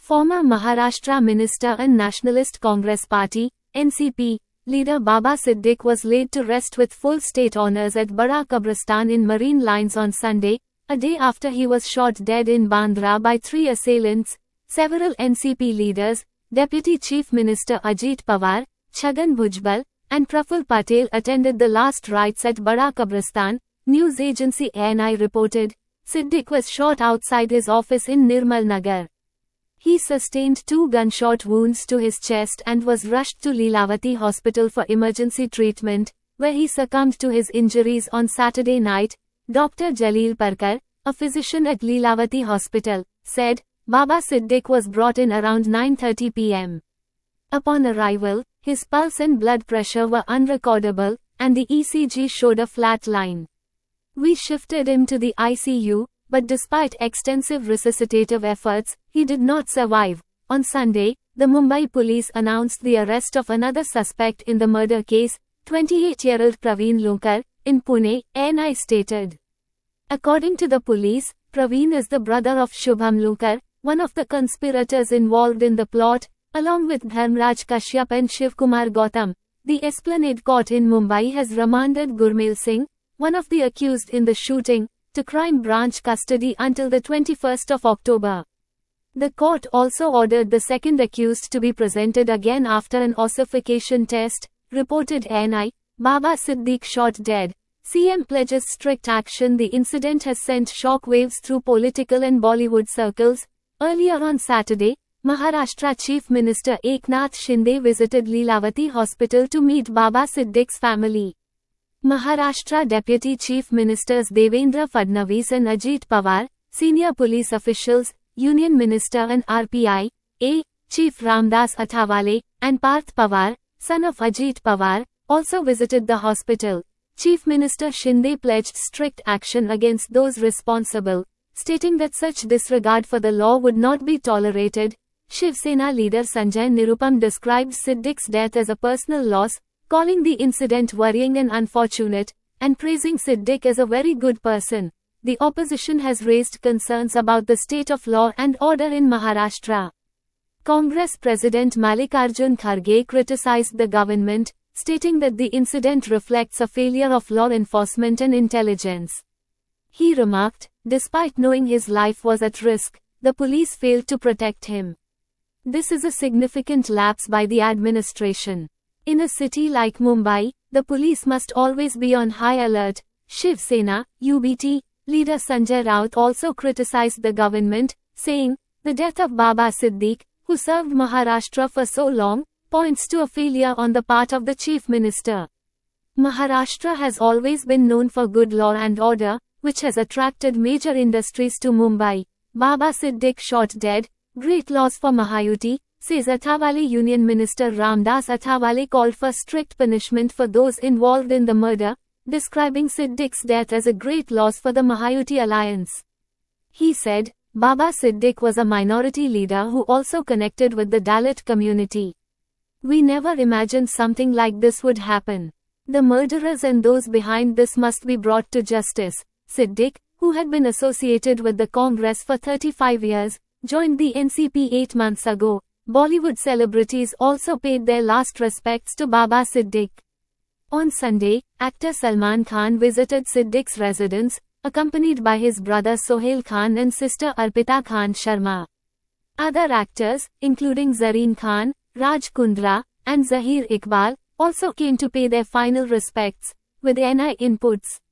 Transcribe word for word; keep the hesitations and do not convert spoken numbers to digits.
Former Maharashtra Minister and Nationalist Congress Party, N C P, leader Baba Siddique was laid to rest with full state honours at Bada Qabristan in Marine Lines on Sunday, a day after he was shot dead in Bandra by three assailants. Several N C P leaders, Deputy Chief Minister Ajit Pawar, Chhagan Bhujbal, and Praful Patel attended the last rites at Bada Qabristan, news agency A N I reported. Siddique was shot outside his office in Nirmal Nagar. He sustained two gunshot wounds to his chest and was rushed to Lilavati Hospital for emergency treatment, where he succumbed to his injuries on Saturday night. Doctor Jalil Parkar, a physician at Lilavati Hospital, said, Baba Siddique was brought in around nine thirty p m Upon arrival, his pulse and blood pressure were unrecordable, and the E C G showed a flat line. We shifted him to the I C U, but despite extensive resuscitative efforts, he did not survive. On Sunday, the Mumbai police announced the arrest of another suspect in the murder case, twenty-eight-year-old Praveen Lunkar, in Pune, A N I stated. According to the police, Praveen is the brother of Shubham Lunkar, one of the conspirators involved in the plot, along with Dharmraj Kashyap and Shivkumar Gautam. The Esplanade Court in Mumbai has remanded Gurmil Singh, one of the accused in the shooting, to crime branch custody until the twenty-first of October. The court also ordered the second accused to be presented again after an ossification test, reported A N I. Baba Siddique shot dead. C M pledges strict action. The incident has sent shock waves through political and Bollywood circles. Earlier on Saturday, Maharashtra Chief Minister Eknath Shinde visited Lilavati Hospital to meet Baba Siddique's family. Maharashtra Deputy Chief Ministers Devendra Fadnavis and Ajit Pawar, senior police officials, Union Minister and R P I, A, Chief Ramdas Athawale, and Parth Pawar, son of Ajit Pawar, also visited the hospital. Chief Minister Shinde pledged strict action against those responsible, stating that such disregard for the law would not be tolerated. Shiv Sena leader Sanjay Nirupam described Siddique's death as a personal loss, calling the incident worrying and unfortunate, and praising Siddique as a very good person. The opposition has raised concerns about the state of law and order in Maharashtra. Congress President Mallikarjun Kharge criticized the government, stating that the incident reflects a failure of law enforcement and intelligence. He remarked, despite knowing his life was at risk, the police failed to protect him. This is a significant lapse by the administration. In a city like Mumbai, the police must always be on high alert. Shiv Sena, U B T, leader Sanjay Raut also criticized the government, saying, the death of Baba Siddique, who served Maharashtra for so long, points to a failure on the part of the Chief Minister. Maharashtra has always been known for good law and order, which has attracted major industries to Mumbai. Baba Siddique shot dead, great loss for Mahayuti, says Athawale. Union Minister Ramdas Athawale called for strict punishment for those involved in the murder, describing Siddique's death as a great loss for the Mahayuti alliance. He said, Baba Siddique was a minority leader who also connected with the Dalit community. We never imagined something like this would happen. The murderers and those behind this must be brought to justice. Siddique, who had been associated with the Congress for thirty-five years, joined the N C P eight months ago. Bollywood celebrities also paid their last respects to Baba Siddique. On Sunday, actor Salman Khan visited Siddique's residence, accompanied by his brother Sohail Khan and sister Arpita Khan Sharma. Other actors, including Zareen Khan, Raj Kundra, and Zahir Iqbal, also came to pay their final respects, with N I inputs.